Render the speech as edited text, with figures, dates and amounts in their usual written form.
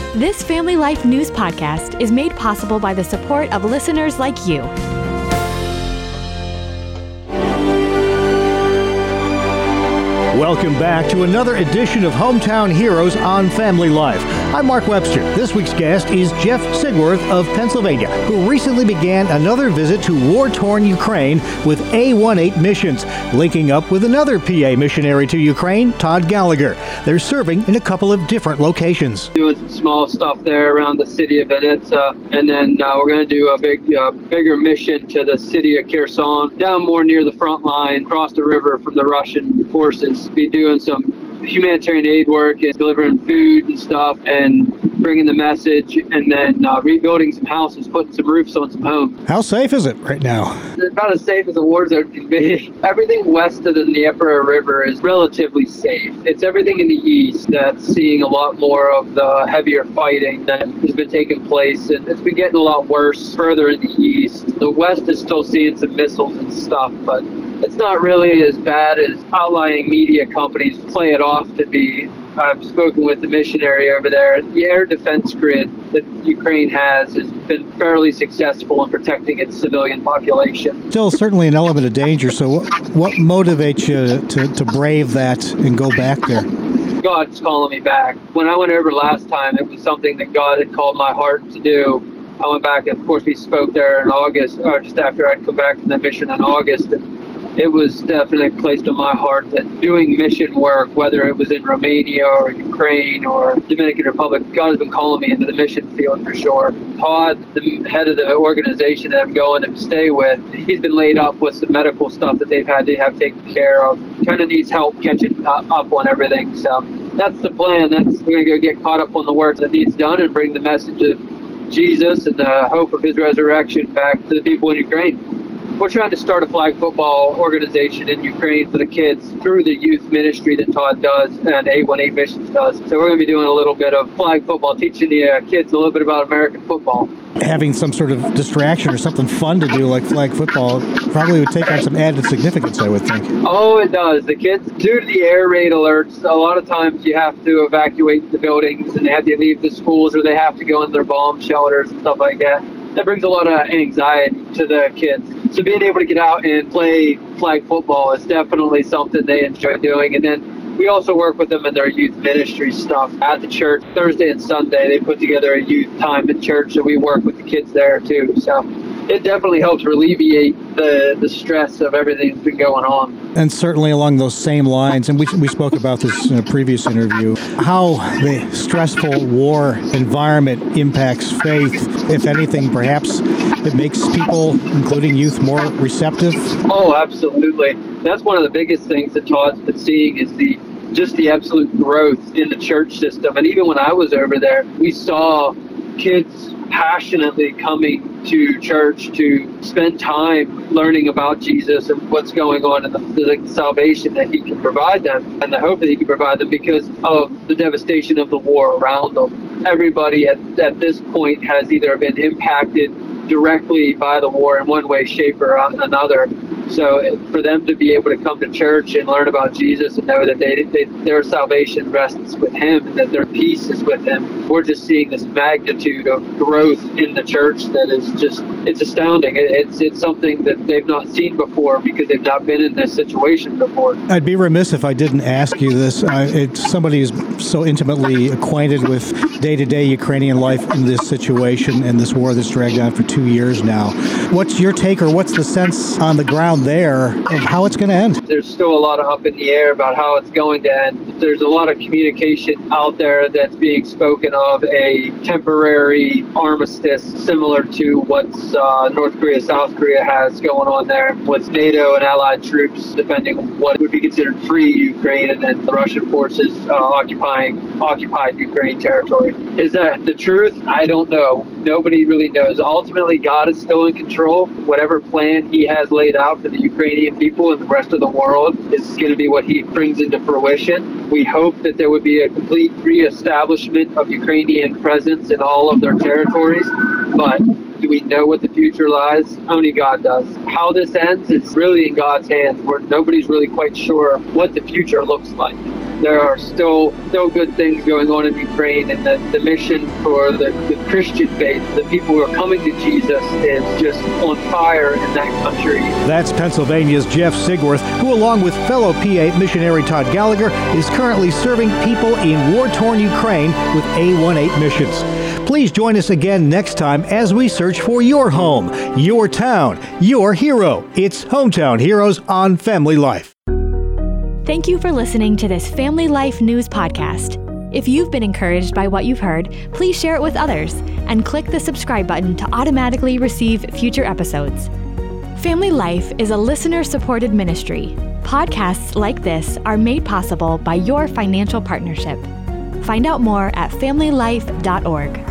This Family Life News podcast is made possible by the support of listeners like you. Welcome back to another edition of Hometown Heroes on Family Life. I'm Mark Webster. This week's guest is Jeff Sigworth of Pennsylvania, who recently began another visit to war-torn Ukraine with A18 Missions, linking up with another PA missionary to Ukraine, Todd Gallagher. They're serving in a couple of different locations. Doing some small stuff there around the city of Vinnytsia, and then we're going to do a bigger mission to the city of Kherson, down more near the front line, across the river from the Russian forces. Be doing some humanitarian aid work and delivering food and stuff and bringing the message, and then rebuilding some houses, putting some roofs on some homes. How safe is it right now? It's about as safe as a war zone can be. Everything west of the Dnieper River is relatively safe. It's everything in the east that's seeing a lot more of the heavier fighting that has been taking place, and it's been getting a lot worse further in the east. The west is still seeing some missiles and stuff, but it's not really as bad as outlying media companies play it off to be. I've spoken with the missionary over there. The air defense grid that Ukraine has been fairly successful in protecting its civilian population. Still certainly an element of danger, so what motivates you to brave that and go back there? God's calling me back. When I went over last time, it was something that God had called my heart to do. I went back, and of course we spoke there in August, or just after I'd come back from that mission in August. It was definitely placed on my heart that doing mission work, whether it was in Romania or Ukraine or Dominican Republic, God has been calling me into the mission field for sure. Todd, the head of the organization that I'm going to stay with, he's been laid up with some medical stuff that they've had to have taken care of. Kind of needs help catching up on everything. So that's the plan. We're going to go get caught up on the work that needs done and bring the message of Jesus and the hope of his resurrection back to the people in Ukraine. We're trying to start a flag football organization in Ukraine for the kids through the youth ministry that Todd does and A18 Missions does. So we're going to be doing a little bit of flag football, teaching the kids a little bit about American football. Having some sort of distraction or something fun to do like flag football probably would take on some added significance, I would think. Oh, it does. The kids, due to the air raid alerts, a lot of times you have to evacuate the buildings and they have to leave the schools or they have to go in their bomb shelters and stuff like that. That brings a lot of anxiety to the kids. So being able to get out and play flag football is definitely something they enjoy doing. And then we also work with them in their youth ministry stuff at the church. Thursday and Sunday, they put together a youth time in church, so we work with the kids there too. So it definitely helps alleviate the stress of everything that's been going on. And certainly along those same lines, and we spoke about this in a previous interview, how the stressful war environment impacts faith. If anything, perhaps it makes people, including youth, more receptive. Oh, absolutely. That's one of the biggest things that Todd's been seeing is the absolute growth in the church system. And even when I was over there, we saw kids passionately coming to church to spend time learning about Jesus and what's going on and the salvation that he can provide them and the hope that he can provide them because of the devastation of the war around them. Everybody at this point has either been impacted directly by the war in one way, shape, or another. So for them to be able to come to church and learn about Jesus and know that their salvation rests with him and that their peace is with him, we're just seeing this magnitude of growth in the church that is just, it's astounding. It's something that they've not seen before because they've not been in this situation before. I'd be remiss if I didn't ask you this. Somebody is so intimately acquainted with day-to-day Ukrainian life in this situation and this war that's dragged on for 2 years now. What's your take or what's the sense on the ground there of how it's going to end? There's still a lot of up in the air about how it's going to end. There's a lot of communication out there that's being spoken of a temporary armistice similar to what North Korea, South Korea has going on there with NATO and allied troops defending what would be considered free Ukraine and then the Russian forces occupied Ukraine territory. Is that the truth? I don't know. Nobody really knows. Ultimately, God is still in control. Whatever plan he has laid out for the Ukrainian people and the rest of the world is going to be what he brings into fruition. We hope that there would be a complete reestablishment of Ukrainian presence in all of their territories, but do we know what the future lies? Only God does. How this ends is really in God's hands, where nobody's really quite sure what the future looks like. there are still good things going on in Ukraine, and the mission for the Christian faith, the people who are coming to Jesus, is just on fire in that country. That's Pennsylvania's Jeff Sigworth, who along with fellow PA missionary Todd Gallagher is currently serving people in war-torn Ukraine with A18 Missions. Please join us again next time as we search for your home, your town, your hero. It's Hometown Heroes on Family Life. Thank you for listening to this Family Life News podcast. If you've been encouraged by what you've heard, please share it with others and click the subscribe button to automatically receive future episodes. Family Life is a listener-supported ministry. Podcasts like this are made possible by your financial partnership. Find out more at familylife.org.